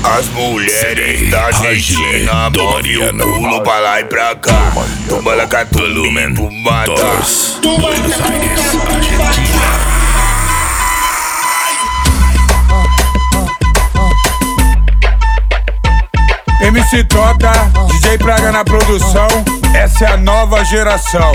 As mulheres da Argentina movem o culo pra lá e pra cá. Tumba la catumbi, tumbada. Buenos Aires, Argentina. MC Tota, DJ Praga na produção, essa é a nova geração.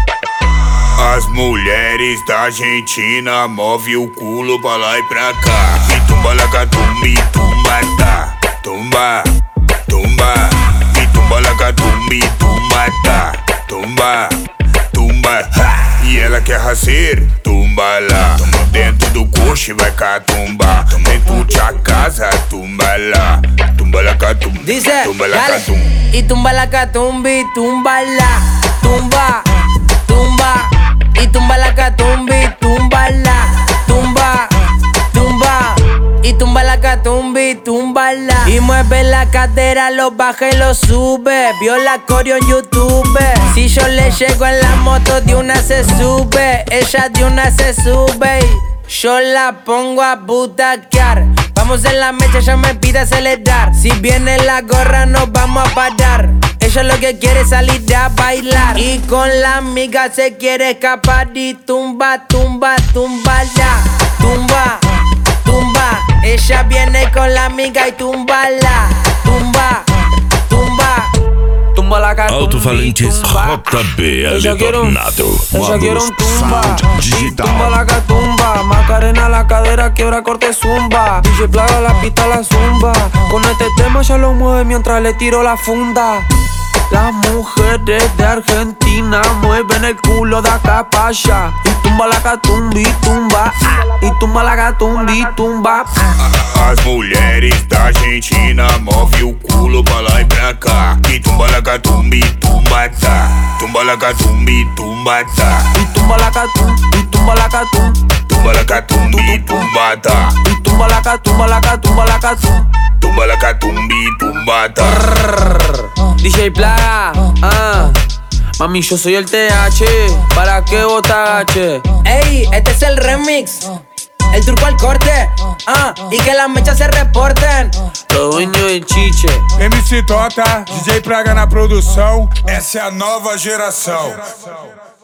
As mulheres da Argentina movem o culo pra lá e pra cá. E tumba la catumbi, tumbada. Tumba, tumba. E tumba la catumbi, tumbada. Tumba, tumba. E ela quer racer, tumba lá. Dentro do coche vai catumba. Dentro de a casa, tumba lá. Tumba la catumbi, dice, tumba la dale. catumbi. Y tumba la catumbi, tumba la. Tumba, tumba. Y tumba la catumbi, tumba la. Tumba, tumba. Y tumba la catumbi, tumba la. Y mueve la cadera, lo baja y lo sube. Vio la coreo en YouTube. Si yo le llego en la moto, de una se sube. Ella de una se sube. Yo la pongo a butaquear. Vamos en la mecha, ella me pide acelerar. Si viene la gorra, nos vamos a parar. Ella lo que quiere es salir a bailar. Y con la amiga se quiere escapar. Y tumba, tumba, tumba ya. Tumba, tumba. Ella viene con la amiga y tumba la. Tumba, tumba. Tumba la catumbi, Alto-falantes JB Tornado. Ella quiere un tumba, Digital. tumba la catumba. Macarena la cadera, quiebra, corte, zumba. DJ Plaga la pista, la zumba. Con este tema ya lo mueve mientras le tiro la funda. Las mujeres de Argentina mueven el culo de acá pa' allá. Y tumba la catumbi, tumba. Y tumba la catumbi, tumba. As mulheres da Argentina movem o culo pra lá e pra cá. E tumba la catumbi, tumbada. Tumba la catumbi, tumbada. Y tumba la catumbi, y tumba la catumbi. Tumba la catumbi, tumbada. Y tumba la catumba, la catumba, la catumba. Tumba la catumbi, tumbada. DJ Plaga, mami, yo soy el TH, ¿para qué vos te agaches? Ey, este es el remix. El turco al corte. Y que las mechas se reporten. Los dueños del chiche. MC Tota, DJ Praga na produção, essa é a nova geração.